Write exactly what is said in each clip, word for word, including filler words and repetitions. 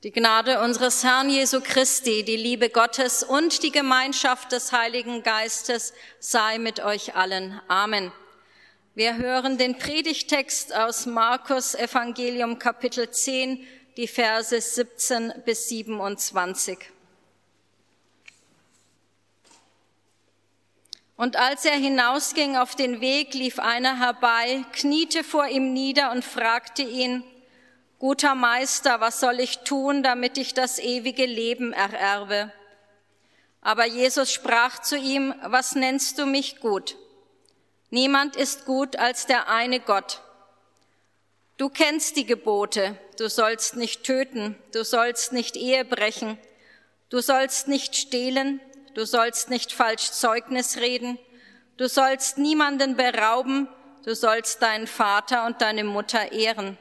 Die Gnade unseres Herrn Jesu Christi, die Liebe Gottes und die Gemeinschaft des Heiligen Geistes sei mit euch allen. Amen. Wir hören den Predigtext aus Markus Evangelium Kapitel zehn, die Verse siebzehn bis siebenundzwanzig. Und als er hinausging auf den Weg, lief einer herbei, kniete vor ihm nieder und fragte ihn: Guter Meister, was soll ich tun, damit ich das ewige Leben ererbe? Aber Jesus sprach zu ihm: Was nennst du mich gut? Niemand ist gut als der eine Gott. Du kennst die Gebote: Du sollst nicht töten, du sollst nicht Ehe brechen, du sollst nicht stehlen, du sollst nicht falsch Zeugnis reden, du sollst niemanden berauben, du sollst deinen Vater und deine Mutter ehren.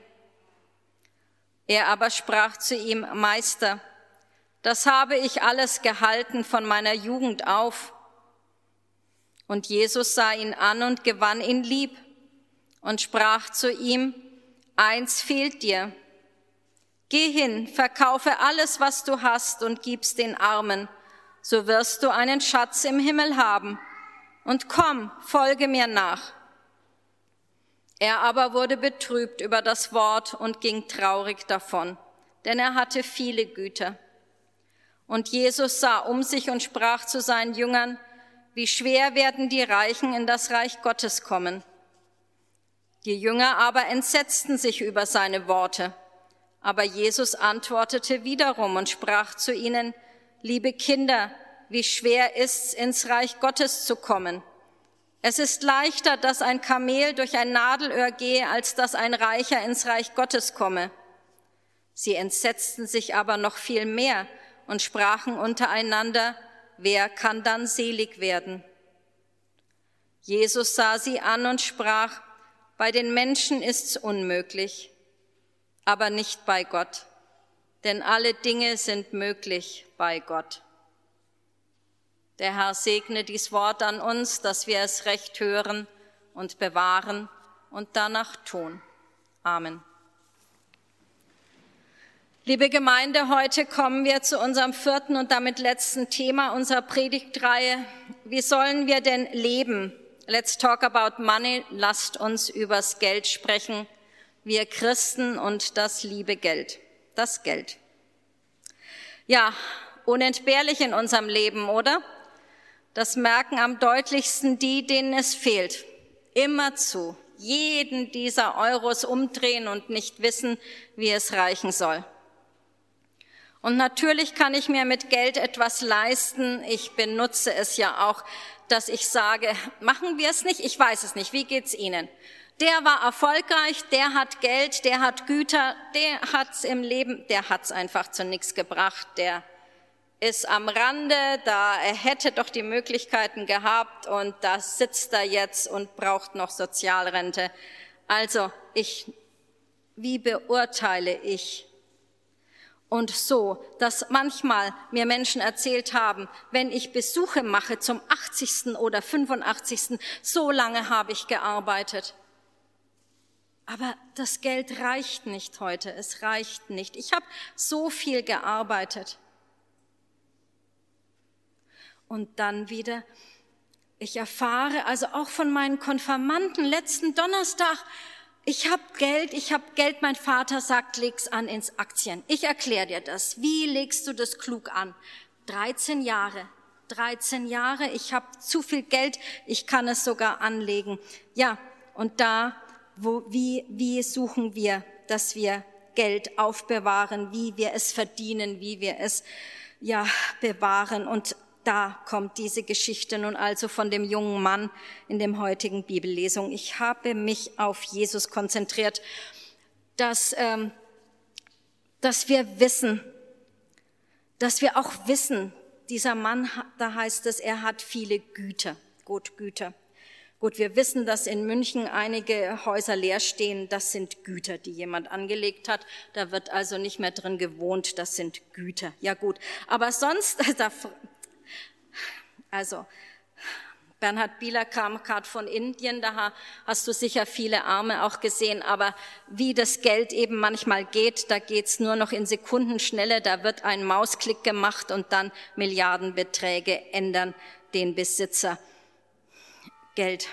Er aber sprach zu ihm: Meister, das habe ich alles gehalten von meiner Jugend auf. Und Jesus sah ihn an und gewann ihn lieb und sprach zu ihm: Eins fehlt dir. Geh hin, verkaufe alles, was du hast, und gib's den Armen, so wirst du einen Schatz im Himmel haben. Und komm, folge mir nach. Er aber wurde betrübt über das Wort und ging traurig davon, denn er hatte viele Güter. Und Jesus sah um sich und sprach zu seinen Jüngern: Wie schwer werden die Reichen in das Reich Gottes kommen. Die Jünger aber entsetzten sich über seine Worte. Aber Jesus antwortete wiederum und sprach zu ihnen: Liebe Kinder, wie schwer ist's, ins Reich Gottes zu kommen. Es ist leichter, dass ein Kamel durch ein Nadelöhr gehe, als dass ein Reicher ins Reich Gottes komme. Sie entsetzten sich aber noch viel mehr und sprachen untereinander: Wer kann dann selig werden? Jesus sah sie an und sprach: Bei den Menschen ist's unmöglich, aber nicht bei Gott, denn alle Dinge sind möglich bei Gott. Der Herr segne dies Wort an uns, dass wir es recht hören und bewahren und danach tun. Amen. Liebe Gemeinde, heute kommen wir zu unserem vierten und damit letzten Thema unserer Predigtreihe. Wie sollen wir denn leben? Let's talk about money. Lasst uns übers Geld sprechen. Wir Christen und das liebe Geld. Das Geld. Ja, unentbehrlich in unserem Leben, oder? Das merken am deutlichsten die, denen es fehlt. Immerzu jeden dieser Euros umdrehen und nicht wissen, wie es reichen soll. Und natürlich kann ich mir mit Geld etwas leisten. Ich benutze es ja auch, dass ich sage: Machen wir es nicht? Ich weiß es nicht. Wie geht's Ihnen? Der war erfolgreich, der hat Geld, der hat Güter, der hat's im Leben, der hat's einfach zu nichts gebracht, der ist am Rande, da er hätte doch die Möglichkeiten gehabt und da sitzt er jetzt und braucht noch Sozialrente. Also ich, wie beurteile ich? Und so, dass manchmal mir Menschen erzählt haben, wenn ich Besuche mache zum achtzigsten oder fünfundachtzigsten, so lange habe ich gearbeitet. Aber das Geld reicht nicht heute, es reicht nicht. Ich habe so viel gearbeitet. Und dann wieder, ich erfahre also auch von meinen Konfirmanden letzten Donnerstag: Ich habe Geld, ich habe Geld, mein Vater sagt, leg's an ins Aktien. Ich erkläre dir das. Wie legst du das klug an? dreizehn Jahre, dreizehn Jahre, ich habe zu viel Geld, ich kann es sogar anlegen. Ja, und da, wo, wie, wie suchen wir, dass wir Geld aufbewahren, wie wir es verdienen, wie wir es, ja, bewahren. Und da kommt diese Geschichte nun also von dem jungen Mann in dem heutigen Bibellesung. Ich habe mich auf Jesus konzentriert, dass, ähm, dass wir wissen, dass wir auch wissen, dieser Mann, da heißt es, er hat viele Güter, gut, Güter. Gut, wir wissen, dass in München einige Häuser leer stehen, das sind Güter, die jemand angelegt hat. Da wird also nicht mehr drin gewohnt, das sind Güter. Ja gut, aber sonst, da, also Bernhard Bieler kam gerade von Indien, da hast du sicher viele Arme auch gesehen, aber wie das Geld eben manchmal geht, da geht's nur noch in Sekundenschnelle, da wird ein Mausklick gemacht und dann Milliardenbeträge ändern den Besitzer. Geld.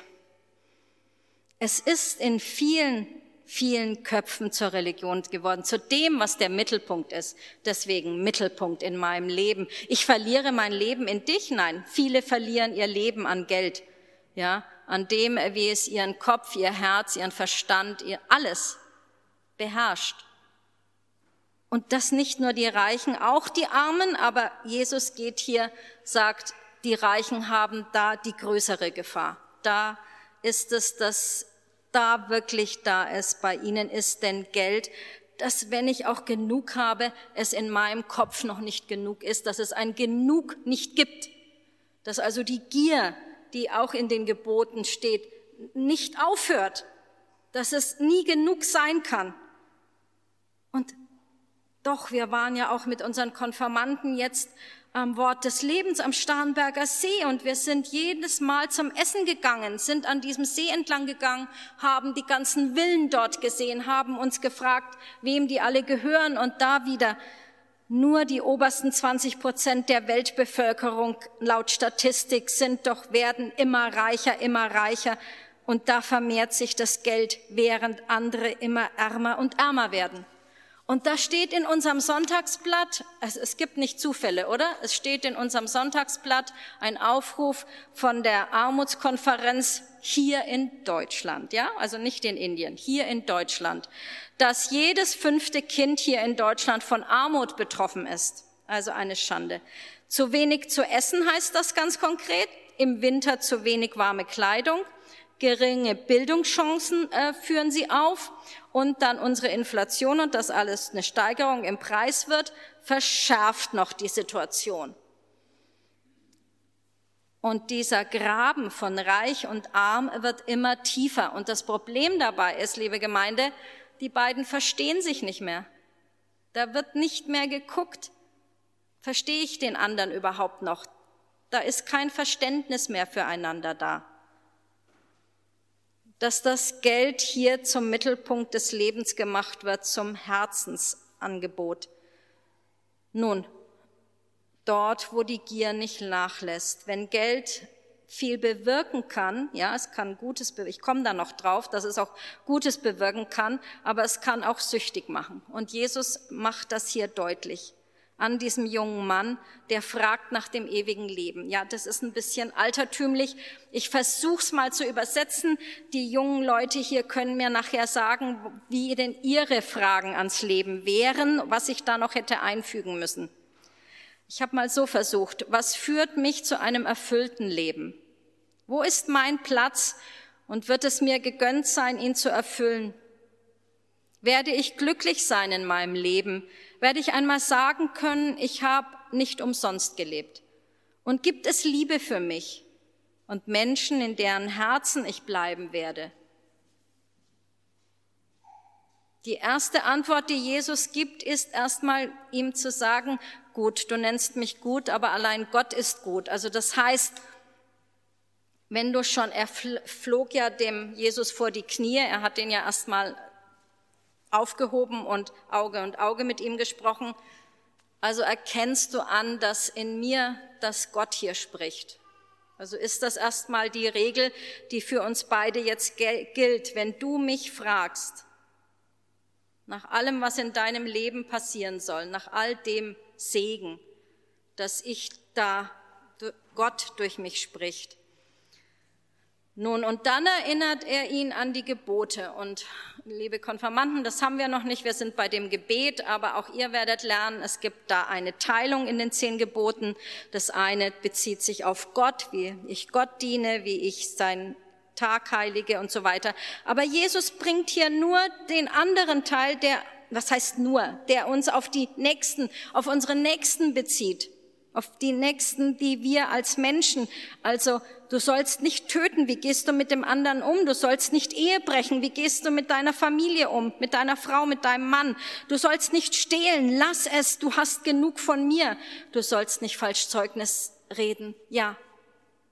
Es ist in vielen, vielen Köpfen zur Religion geworden, zu dem, was der Mittelpunkt ist. Deswegen Mittelpunkt in meinem Leben. Ich verliere mein Leben in dich? Nein, viele verlieren ihr Leben an Geld, ja, an dem, wie es ihren Kopf, ihr Herz, ihren Verstand, ihr alles beherrscht. Und das nicht nur die Reichen, auch die Armen, aber Jesus geht hier, sagt, die Reichen haben da die größere Gefahr. Da ist es, dass da wirklich da ist, bei ihnen ist denn Geld, dass wenn ich auch genug habe, es in meinem Kopf noch nicht genug ist, dass es ein Genug nicht gibt, dass also die Gier, die auch in den Geboten steht, nicht aufhört, dass es nie genug sein kann. Und doch, wir waren ja auch mit unseren Konfirmanden jetzt am Wort des Lebens am Starnberger See und wir sind jedes Mal zum Essen gegangen, sind an diesem See entlang gegangen, haben die ganzen Villen dort gesehen, haben uns gefragt, wem die alle gehören und da wieder nur die obersten zwanzig Prozent der Weltbevölkerung laut Statistik sind doch, werden immer reicher, immer reicher und da vermehrt sich das Geld, während andere immer ärmer und ärmer werden. Und da steht in unserem Sonntagsblatt, also es gibt nicht Zufälle, oder? Es steht in unserem Sonntagsblatt ein Aufruf von der Armutskonferenz hier in Deutschland, ja? Also nicht in Indien, hier in Deutschland, dass jedes fünfte Kind hier in Deutschland von Armut betroffen ist. Also eine Schande. Zu wenig zu essen heißt das ganz konkret, im Winter zu wenig warme Kleidung, geringe Bildungschancen äh, führen sie auf und dann unsere Inflation und das alles eine Steigerung im Preis wird, verschärft noch die Situation. Und dieser Graben von Reich und Arm wird immer tiefer. Und das Problem dabei ist, liebe Gemeinde, die beiden verstehen sich nicht mehr. Da wird nicht mehr geguckt, verstehe ich den anderen überhaupt noch? Da ist kein Verständnis mehr füreinander da. Dass das Geld hier zum Mittelpunkt des Lebens gemacht wird, zum Herzensangebot. Nun, dort, wo die Gier nicht nachlässt, wenn Geld viel bewirken kann, ja, es kann Gutes bewirken, ich komme da noch drauf, dass es auch Gutes bewirken kann, aber es kann auch süchtig machen. Und Jesus macht das hier deutlich an diesem jungen Mann, der fragt nach dem ewigen Leben. Ja, das ist ein bisschen altertümlich. Ich versuch's mal zu übersetzen. Die jungen Leute hier können mir nachher sagen, wie denn ihre Fragen ans Leben wären, was ich da noch hätte einfügen müssen. Ich habe mal so versucht, was führt mich zu einem erfüllten Leben? Wo ist mein Platz und wird es mir gegönnt sein, ihn zu erfüllen? Werde ich glücklich sein in meinem Leben? Werde ich einmal sagen können, ich habe nicht umsonst gelebt? Und gibt es Liebe für mich und Menschen, in deren Herzen ich bleiben werde? Die erste Antwort, die Jesus gibt, ist erstmal ihm zu sagen, gut, du nennst mich gut, aber allein Gott ist gut. Also das heißt, wenn du schon, er flog ja dem Jesus vor die Knie, er hat ihn ja erstmal aufgehoben und Auge und Auge mit ihm gesprochen. Also erkennst du an, dass in mir das Gott hier spricht. Also ist das erstmal die Regel, die für uns beide jetzt gilt. Wenn du mich fragst, nach allem, was in deinem Leben passieren soll, nach all dem Segen, dass ich da Gott durch mich spricht. Nun, und dann erinnert er ihn an die Gebote. Und liebe Konfirmanden, das haben wir noch nicht, wir sind bei dem Gebet, aber auch ihr werdet lernen, es gibt da eine Teilung in den zehn Geboten. Das eine bezieht sich auf Gott, wie ich Gott diene, wie ich seinen Tag heilige und so weiter. Aber Jesus bringt hier nur den anderen Teil, der, was heißt nur, der uns auf die Nächsten, auf unsere Nächsten bezieht. Auf die Nächsten, die wir als Menschen, also du sollst nicht töten, wie gehst du mit dem anderen um? Du sollst nicht Ehe brechen, wie gehst du mit deiner Familie um, mit deiner Frau, mit deinem Mann? Du sollst nicht stehlen, lass es, du hast genug von mir. Du sollst nicht falsch Zeugnis reden, ja.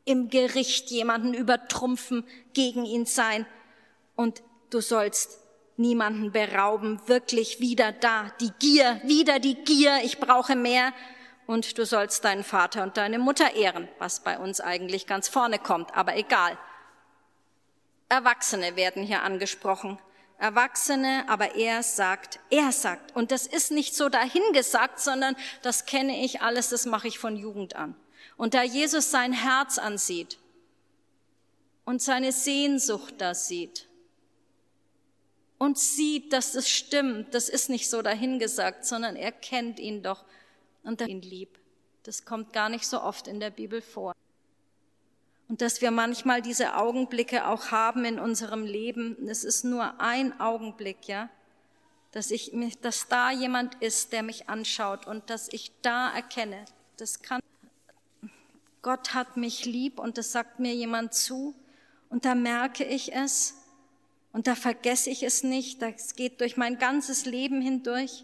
im Gericht jemanden übertrumpfen, gegen ihn sein. Und du sollst niemanden berauben, wirklich wieder da, die Gier, wieder die Gier, ich brauche mehr. Und du sollst deinen Vater und deine Mutter ehren, was bei uns eigentlich ganz vorne kommt, aber egal. Erwachsene werden hier angesprochen. Erwachsene, aber er sagt, er sagt. Und das ist nicht so dahingesagt, sondern das kenne ich alles, das mache ich von Jugend an. Und da Jesus sein Herz ansieht und seine Sehnsucht da sieht und sieht, dass das stimmt, das ist nicht so dahingesagt, sondern er kennt ihn doch und er ihn liebt. Das kommt gar nicht so oft in der Bibel vor. Und dass wir manchmal diese Augenblicke auch haben in unserem Leben, es ist nur ein Augenblick, ja, dass ich, dass da jemand ist, der mich anschaut und dass ich da erkenne, das kann, Gott hat mich lieb und das sagt mir jemand zu und da merke ich es und da vergesse ich es nicht, das geht durch mein ganzes Leben hindurch,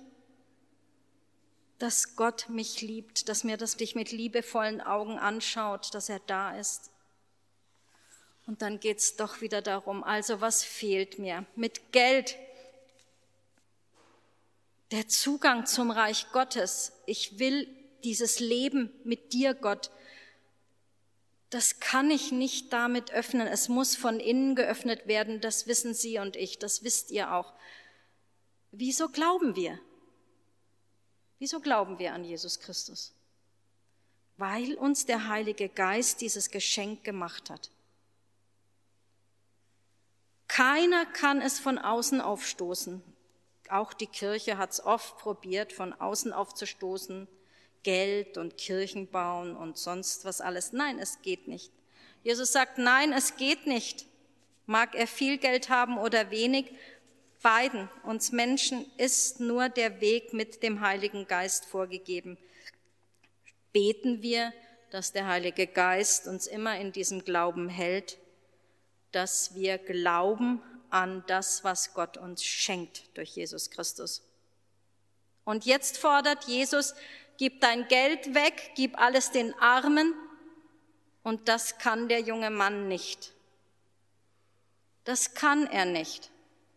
dass Gott mich liebt, dass mir das dich mit liebevollen Augen anschaut, dass er da ist. Und dann geht's doch wieder darum, also was fehlt mir? Mit Geld, der Zugang zum Reich Gottes. Ich will dieses Leben mit dir, Gott. Das kann ich nicht damit öffnen. Es muss von innen geöffnet werden. Das wissen Sie und ich, das wisst ihr auch. Wieso glauben wir? Wieso glauben wir an Jesus Christus? Weil uns der Heilige Geist dieses Geschenk gemacht hat. Keiner kann es von außen aufstoßen. Auch die Kirche hat es oft probiert, von außen aufzustoßen. Geld und Kirchen bauen und sonst was alles. Nein, es geht nicht. Jesus sagt, nein, es geht nicht. Mag er viel Geld haben oder wenig, beiden, uns Menschen, ist nur der Weg mit dem Heiligen Geist vorgegeben. Beten wir, dass der Heilige Geist uns immer in diesem Glauben hält, dass wir glauben an das, was Gott uns schenkt durch Jesus Christus. Und jetzt fordert Jesus, gib dein Geld weg, gib alles den Armen. Und das kann der junge Mann nicht. Das kann er nicht.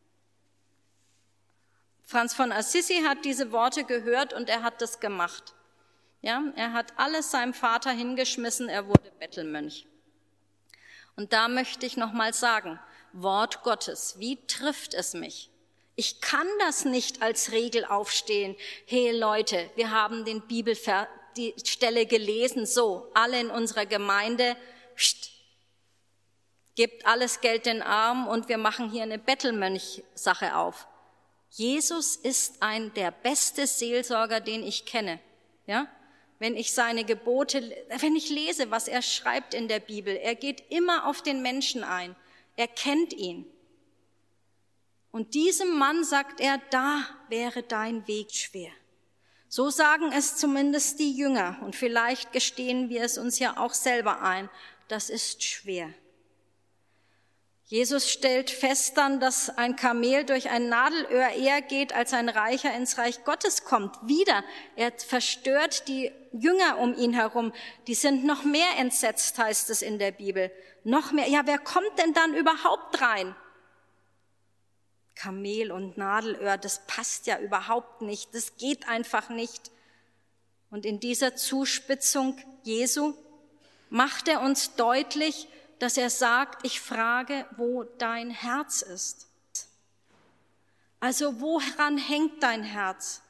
Franz von Assisi hat diese Worte gehört und er hat das gemacht. Ja, er hat alles seinem Vater hingeschmissen, er wurde Bettelmönch. Und da möchte ich nochmal sagen, Wort Gottes, wie trifft es mich? Ich kann das nicht als Regel aufstehen. Hey Leute, wir haben den Bibelvers, die Stelle gelesen, so, alle in unserer Gemeinde, pst, gebt alles Geld den Armen und wir machen hier eine Bettelmönch-Sache auf. Jesus ist ein der beste Seelsorger, den ich kenne, ja? Wenn ich seine Gebote, wenn ich lese, was er schreibt in der Bibel, er geht immer auf den Menschen ein. Er kennt ihn. Und diesem Mann sagt er, da wäre dein Weg schwer. So sagen es zumindest die Jünger. Und vielleicht gestehen wir es uns ja auch selber ein. Das ist schwer. Jesus stellt fest dann, dass ein Kamel durch ein Nadelöhr eher geht, als ein Reicher ins Reich Gottes kommt. Wieder, er verstört die Jünger um ihn herum. Die sind noch mehr entsetzt, heißt es in der Bibel. Noch mehr. Ja, wer kommt denn dann überhaupt rein? Kamel und Nadelöhr, das passt ja überhaupt nicht. Das geht einfach nicht. Und in dieser Zuspitzung Jesu macht er uns deutlich, dass er sagt, ich frage, wo dein Herz ist. Also woran hängt dein Herz?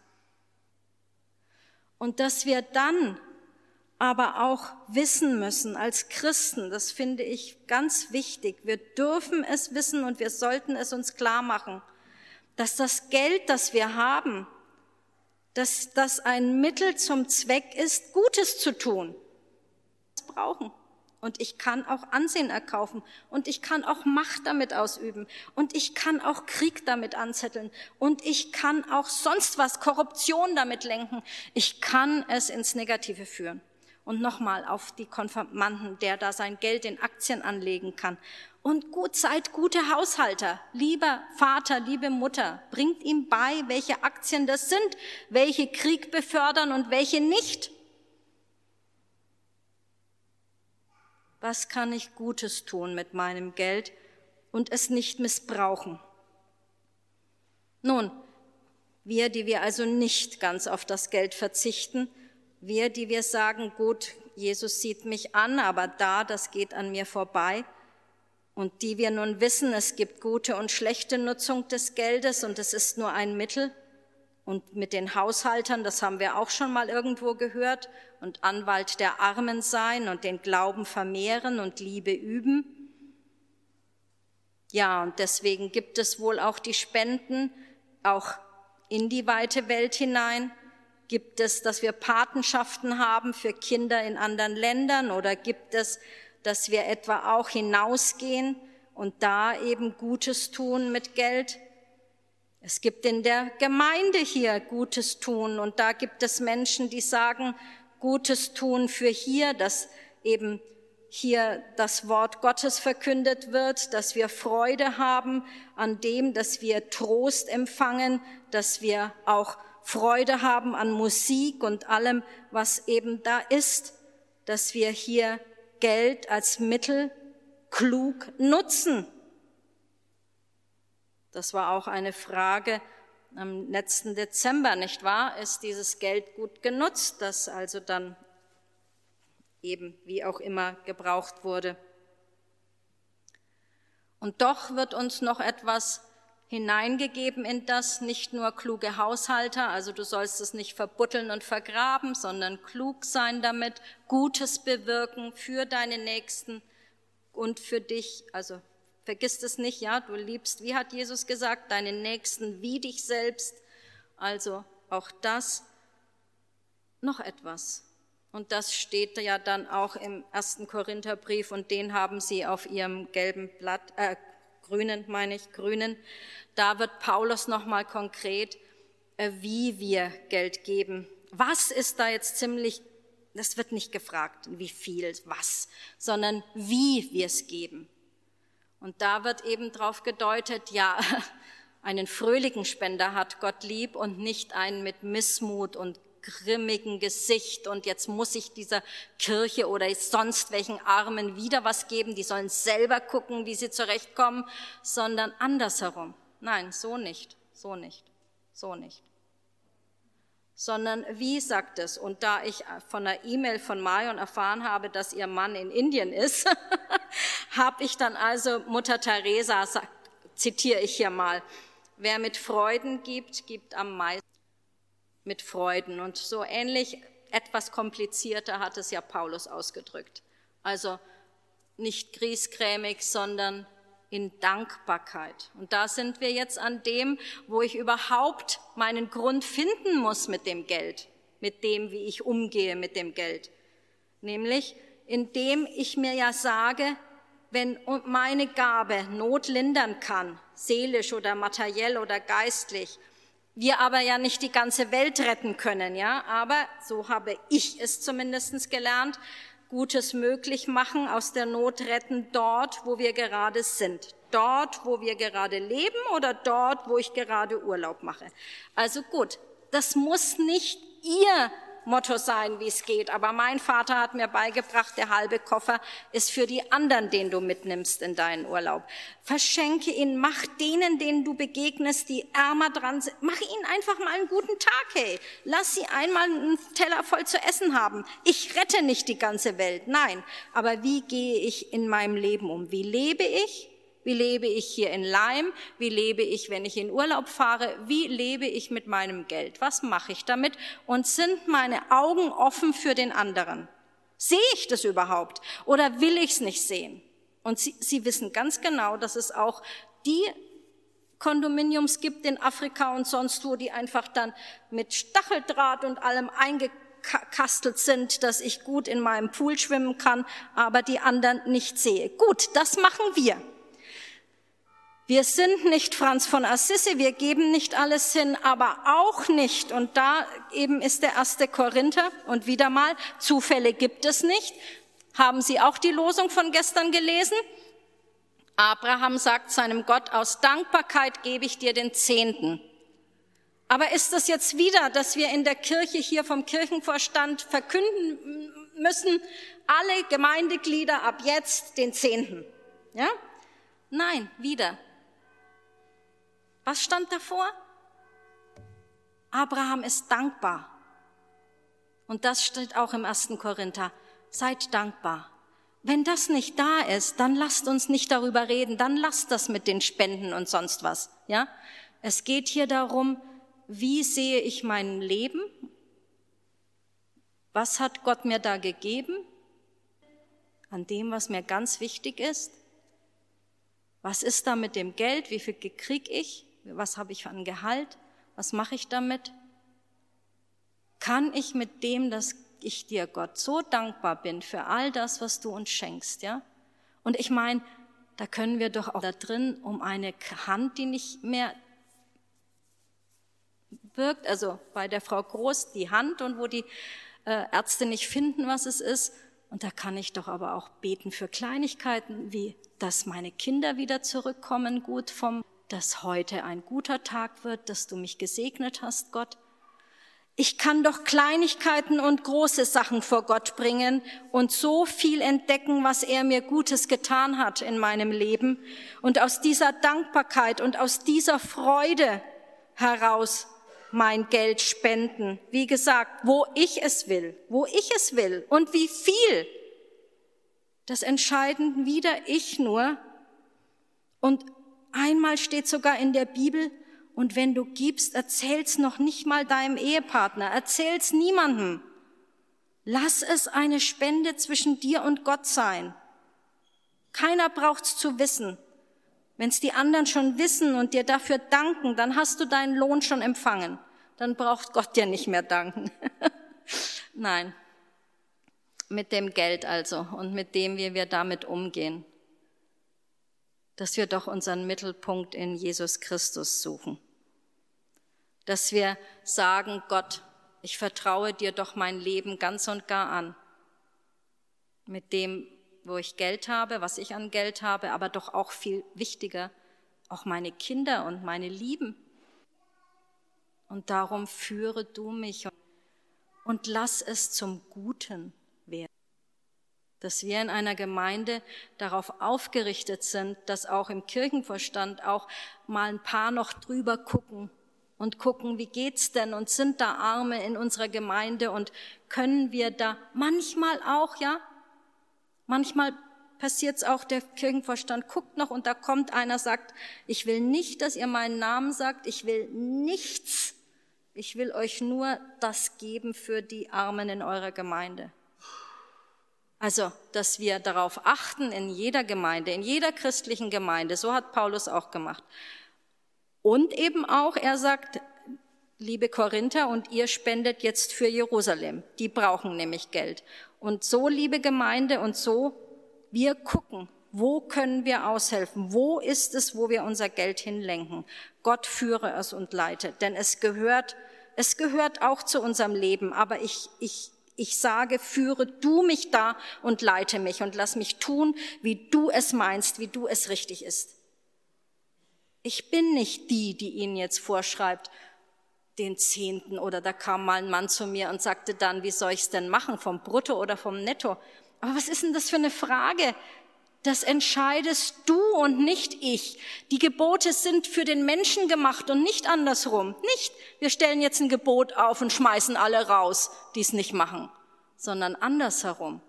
Und dass wir dann aber auch wissen müssen als Christen, das finde ich ganz wichtig, wir dürfen es wissen und wir sollten es uns klar machen, dass das Geld, das wir haben, dass das ein Mittel zum Zweck ist, Gutes zu tun. Wir brauchen. Und ich kann auch Ansehen erkaufen und ich kann auch Macht damit ausüben und ich kann auch Krieg damit anzetteln und ich kann auch sonst was, Korruption damit lenken. Ich kann es ins Negative führen. Und nochmal auf die Konfirmanden, der da sein Geld in Aktien anlegen kann. Und gut, seid gute Haushalter. Lieber Vater, liebe Mutter, bringt ihm bei, welche Aktien das sind, welche Krieg befördern und welche nicht. Was kann ich Gutes tun mit meinem Geld und es nicht missbrauchen? Nun, wir, die wir also nicht ganz auf das Geld verzichten, wir, die wir sagen, gut, Jesus sieht mich an, aber da, das geht an mir vorbei, und die wir nun wissen, es gibt gute und schlechte Nutzung des Geldes und es ist nur ein Mittel. Und mit den Haushaltern, das haben wir auch schon mal irgendwo gehört, und Anwalt der Armen sein und den Glauben vermehren und Liebe üben. Ja, und deswegen gibt es wohl auch die Spenden, auch in die weite Welt hinein. Gibt es, dass wir Patenschaften haben für Kinder in anderen Ländern, oder gibt es, dass wir etwa auch hinausgehen und da eben Gutes tun mit Geld? Es gibt in der Gemeinde hier Gutes tun, und da gibt es Menschen, die sagen, Gutes tun für hier, dass eben hier das Wort Gottes verkündet wird, dass wir Freude haben an dem, dass wir Trost empfangen, dass wir auch Freude haben an Musik und allem, was eben da ist, dass wir hier Geld als Mittel klug nutzen. Das war auch eine Frage am letzten Dezember, nicht wahr? Ist dieses Geld gut genutzt, das also dann eben wie auch immer gebraucht wurde? Und doch wird uns noch etwas hineingegeben in das, nicht nur kluge Haushalter, also du sollst es nicht verbutteln und vergraben, sondern klug sein damit, Gutes bewirken für deine Nächsten und für dich, also vergiss es nicht, ja, du liebst, wie hat Jesus gesagt, deinen Nächsten wie dich selbst, also auch das, noch etwas. Und das steht ja dann auch im ersten Korintherbrief, und den haben sie auf ihrem gelben Blatt, äh, grünen, meine ich, grünen. Da wird Paulus nochmal konkret, äh, wie wir Geld geben. Was ist da jetzt ziemlich, das wird nicht gefragt, wie viel, was, sondern wie wir es geben. Und da wird eben drauf gedeutet, ja, einen fröhlichen Spender hat Gott lieb und nicht einen mit Missmut und grimmigen Gesicht, und jetzt muss ich dieser Kirche oder sonst welchen Armen wieder was geben, die sollen selber gucken, wie sie zurechtkommen, sondern andersherum. Nein, so nicht, so nicht, so nicht. Sondern wie sagt es? Und da ich von einer E-Mail von Marion erfahren habe, dass ihr Mann in Indien ist, habe ich dann also Mutter Teresa, zitiere ich hier mal, wer mit Freuden gibt, gibt am meisten mit Freuden. Und so ähnlich, etwas komplizierter hat es ja Paulus ausgedrückt. Also nicht griesgrämig, sondern in Dankbarkeit. Und da sind wir jetzt an dem, wo ich überhaupt meinen Grund finden muss mit dem Geld, mit dem, wie ich umgehe mit dem Geld. Nämlich, indem ich mir ja sage, wenn meine Gabe Not lindern kann, seelisch oder materiell oder geistlich, wir aber ja nicht die ganze Welt retten können, ja, aber so habe ich es zumindest gelernt, Gutes möglich machen, aus der Not retten, dort, wo wir gerade sind, dort, wo wir gerade leben oder dort, wo ich gerade Urlaub mache. Also gut, das muss nicht ihr Motto sein, wie es geht, aber mein Vater hat mir beigebracht, der halbe Koffer ist für die anderen, den du mitnimmst in deinen Urlaub. Verschenke ihn, mach denen, denen du begegnest, die ärmer dran sind, mach ihnen einfach mal einen guten Tag, hey. Lass sie einmal einen Teller voll zu essen haben. Ich rette nicht die ganze Welt, nein, aber wie gehe ich in meinem Leben um? Wie lebe ich? Wie lebe ich hier in Laim? Wie lebe ich, wenn ich in Urlaub fahre? Wie lebe ich mit meinem Geld? Was mache ich damit? Und sind meine Augen offen für den anderen? Sehe ich das überhaupt? Oder will ich es nicht sehen? Und Sie, Sie wissen ganz genau, dass es auch die Kondominiums gibt in Afrika und sonst wo, die einfach dann mit Stacheldraht und allem eingekastelt sind, dass ich gut in meinem Pool schwimmen kann, aber die anderen nicht sehe. Gut, das machen wir. Wir sind nicht Franz von Assisi, wir geben nicht alles hin, aber auch nicht, und da eben ist der erste Korinther, und wieder mal, Zufälle gibt es nicht. Haben Sie auch die Losung von gestern gelesen? Abraham sagt seinem Gott, aus Dankbarkeit gebe ich dir den Zehnten. Aber ist das jetzt wieder, dass wir in der Kirche hier vom Kirchenvorstand verkünden müssen, alle Gemeindeglieder ab jetzt den Zehnten. Ja? Nein, wieder. Was stand davor? Abraham ist dankbar. Und das steht auch im ersten Korinther. Seid dankbar. Wenn das nicht da ist, dann lasst uns nicht darüber reden, dann lasst das mit den Spenden und sonst was. Ja? Es geht hier darum, wie sehe ich mein Leben? Was hat Gott mir da gegeben? An dem, was mir ganz wichtig ist? Was ist da mit dem Geld? Wie viel kriege ich? Was habe ich an Gehalt? Was mache ich damit? Kann ich mit dem, dass ich dir, Gott, so dankbar bin für all das, was du uns schenkst, ja? Und ich meine, da können wir doch auch da drin um eine Hand, die nicht mehr wirkt, also bei der Frau Groß die Hand und wo die äh, Ärzte nicht finden, was es ist. Und da kann ich doch aber auch beten für Kleinigkeiten, wie, dass meine Kinder wieder zurückkommen, gut vom, dass heute ein guter Tag wird, dass du mich gesegnet hast, Gott. Ich kann doch Kleinigkeiten und große Sachen vor Gott bringen und so viel entdecken, was er mir Gutes getan hat in meinem Leben. Und aus dieser Dankbarkeit und aus dieser Freude heraus mein Geld spenden. Wie gesagt, wo ich es will, wo ich es will und wie viel. Das entscheiden wieder ich nur. Und einmal steht sogar in der Bibel, und wenn du gibst, erzähl's noch nicht mal deinem Ehepartner, erzähl's niemandem. Lass es eine Spende zwischen dir und Gott sein. Keiner braucht's zu wissen. Wenn's die anderen schon wissen und dir dafür danken, dann hast du deinen Lohn schon empfangen. Dann braucht Gott dir nicht mehr danken. Nein, mit dem Geld also und mit dem, wie wir damit umgehen. Dass wir doch unseren Mittelpunkt in Jesus Christus suchen. Dass wir sagen, Gott, ich vertraue dir doch mein Leben ganz und gar an. Mit dem, wo ich Geld habe, was ich an Geld habe, aber doch auch viel wichtiger, auch meine Kinder und meine Lieben. Und darum führe du mich und lass es zum Guten werden. Dass wir in einer Gemeinde darauf aufgerichtet sind, dass auch im Kirchenvorstand auch mal ein paar noch drüber gucken und gucken, wie geht's denn und sind da Arme in unserer Gemeinde und können wir da manchmal auch, ja, manchmal passiert's auch, der Kirchenvorstand guckt noch und da kommt einer, sagt, ich will nicht, dass ihr meinen Namen sagt, ich will nichts, ich will euch nur das geben für die Armen in eurer Gemeinde. Also, dass wir darauf achten in jeder Gemeinde, in jeder christlichen Gemeinde, so hat Paulus auch gemacht. Und eben auch, er sagt, liebe Korinther, und ihr spendet jetzt für Jerusalem. Die brauchen nämlich Geld. Und so, liebe Gemeinde, und so, wir gucken, wo können wir aushelfen? Wo ist es, wo wir unser Geld hinlenken? Gott führe es und leite, denn es gehört, es gehört auch zu unserem Leben. Aber ich, ich, ich sage, führe du mich da und leite mich und lass mich tun, wie du es meinst, wie du es richtig ist. Ich bin nicht die, die Ihnen jetzt vorschreibt, den Zehnten, oder da kam mal ein Mann zu mir und sagte dann, wie soll ich es denn machen, vom Brutto oder vom Netto? Aber was ist denn das für eine Frage? Das entscheidest du und nicht ich. Die Gebote sind für den Menschen gemacht und nicht andersrum. Nicht, wir stellen jetzt ein Gebot auf und schmeißen alle raus, die es nicht machen, sondern andersherum.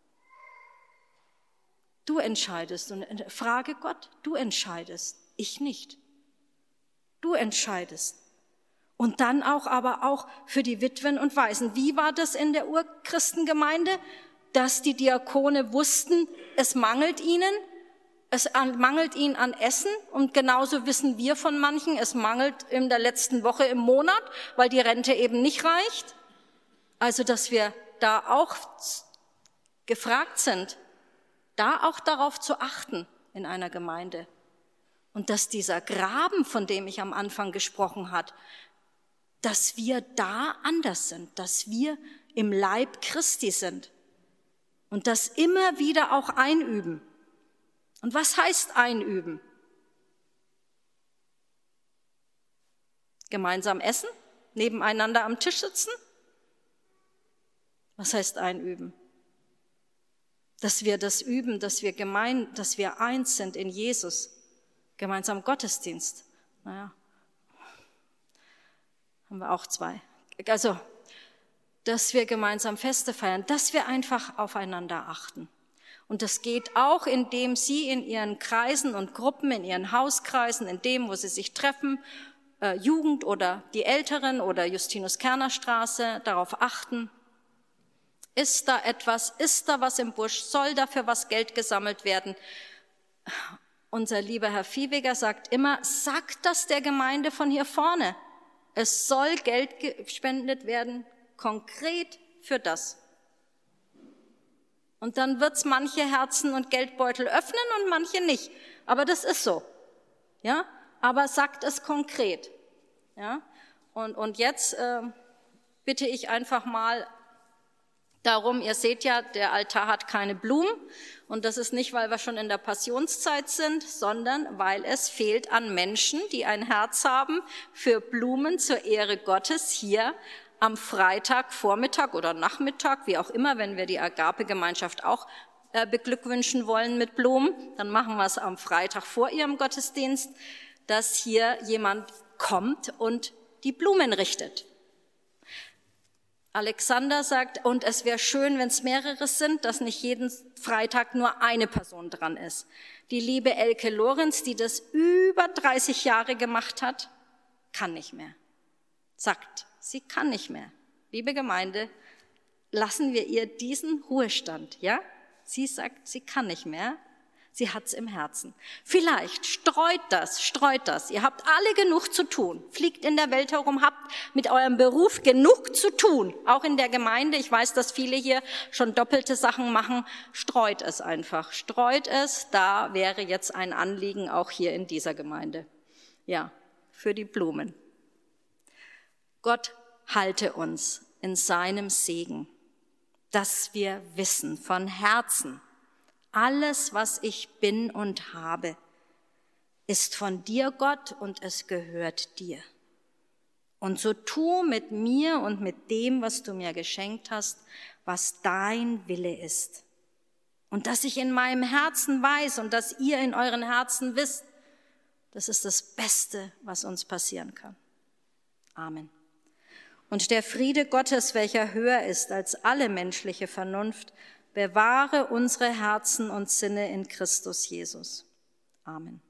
Du entscheidest und frage Gott, du entscheidest. Ich nicht. Du entscheidest. Und dann auch, aber auch für die Witwen und Waisen. Wie war das in der Urchristengemeinde? Dass die Diakone wussten, es mangelt ihnen, es mangelt ihnen an Essen. Und genauso wissen wir von manchen, es mangelt in der letzten Woche im Monat, weil die Rente eben nicht reicht. Also, dass wir da auch gefragt sind, da auch darauf zu achten in einer Gemeinde. Und dass dieser Graben, von dem ich am Anfang gesprochen habe, dass wir da anders sind, dass wir im Leib Christi sind und das immer wieder auch einüben. Und was heißt einüben? Gemeinsam essen? Nebeneinander am Tisch sitzen? Was heißt einüben? dass wir das üben, dass wir gemein, dass wir eins sind in Jesus, gemeinsam Gottesdienst. Naja, haben wir auch zwei. Also, dass wir gemeinsam Feste feiern, dass wir einfach aufeinander achten. Und das geht auch, indem Sie in Ihren Kreisen und Gruppen, in Ihren Hauskreisen, in dem, wo Sie sich treffen, äh, Jugend oder die Älteren oder Justinus-Kerner-Straße, darauf achten. Ist da etwas, ist da was im Busch, soll dafür was Geld gesammelt werden? Unser lieber Herr Viehweger sagt immer, sagt das der Gemeinde von hier vorne. Es soll Geld gespendet werden, konkret für das. Und dann wird's manche Herzen und Geldbeutel öffnen und manche nicht. Aber das ist so. Ja? Aber sagt es konkret. Ja? Und, und jetzt äh, bitte ich einfach mal darum, ihr seht ja, der Altar hat keine Blumen. Und das ist nicht, weil wir schon in der Passionszeit sind, sondern weil es fehlt an Menschen, die ein Herz haben für Blumen zur Ehre Gottes hier am Freitagvormittag oder Nachmittag, wie auch immer, wenn wir die Agape-Gemeinschaft auch äh, beglückwünschen wollen mit Blumen, dann machen wir es am Freitag vor ihrem Gottesdienst, dass hier jemand kommt und die Blumen richtet. Alexander sagt, und es wäre schön, wenn es mehrere sind, dass nicht jeden Freitag nur eine Person dran ist. Die liebe Elke Lorenz, die das über dreißig Jahre gemacht hat, kann nicht mehr. Sagt, sie kann nicht mehr. Liebe Gemeinde, lassen wir ihr diesen Ruhestand, ja? Sie sagt, sie kann nicht mehr. Sie hat's im Herzen. Vielleicht streut das, streut das. Ihr habt alle genug zu tun. Fliegt in der Welt herum, habt mit eurem Beruf genug zu tun. Auch in der Gemeinde. Ich weiß, dass viele hier schon doppelte Sachen machen. Streut es einfach. Streut es. Da wäre jetzt ein Anliegen auch hier in dieser Gemeinde. Ja, für die Blumen. Gott halte uns in seinem Segen, dass wir wissen von Herzen, alles, was ich bin und habe, ist von dir, Gott, und es gehört dir. Und so tu mit mir und mit dem, was du mir geschenkt hast, was dein Wille ist. Und dass ich in meinem Herzen weiß und dass ihr in euren Herzen wisst, das ist das Beste, was uns passieren kann. Amen. Und der Friede Gottes, welcher höher ist als alle menschliche Vernunft, bewahre unsere Herzen und Sinne in Christus Jesus. Amen.